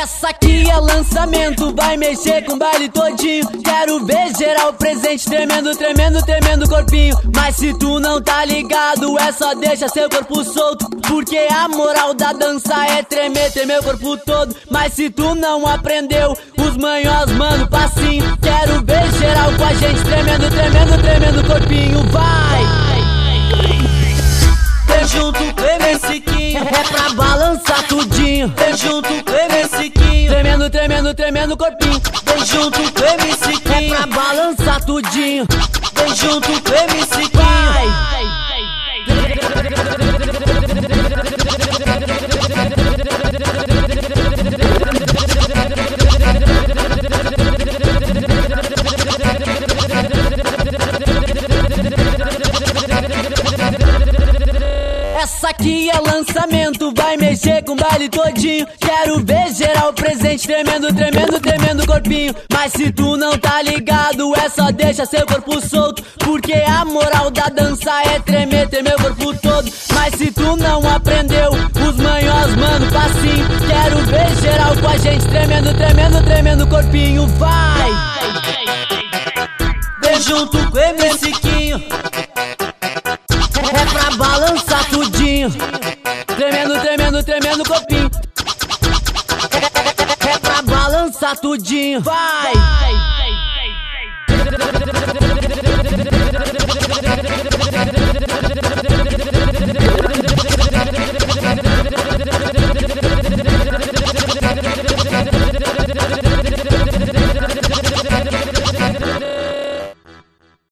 Essa aqui é lançamento, vai mexer com o baile todinho. Quero ver geral presente, tremendo, tremendo, tremendo corpinho. Mas se tu não tá ligado, é só deixa seu corpo solto, porque a moral da dança é tremer, tremer o corpo todo. Mas se tu não aprendeu os manhós, mano, passinho. Quero ver geral com a gente, tremendo, tremendo, tremendo corpinho, vai! Vem junto com o MCquinho, É pra balançar tudinho. vem junto com o MCquinho, Tremendo, tremendo, tremendo corpinho. vem junto com o É MCquinho, pra balançar tudinho. vem junto com o MCquinho. Vai! Essa aqui é lançamento, vai mexer com o baile todinho. Quero ver geral presente, tremendo, tremendo, tremendo corpinho. Mas se tu não tá ligado, é só deixa seu corpo solto, porque a moral da dança é tremer, tremer o corpo todo. Mas se tu não aprendeu os manhós, mano, passinho. Quero ver geral com a gente, tremendo, tremendo, tremendo corpinho, vai! Vem junto com o MCquinho, É pra balançar tudinho. Tremendo, tremendo, tremendo corpinho. É pra balançar tudinho. Vai!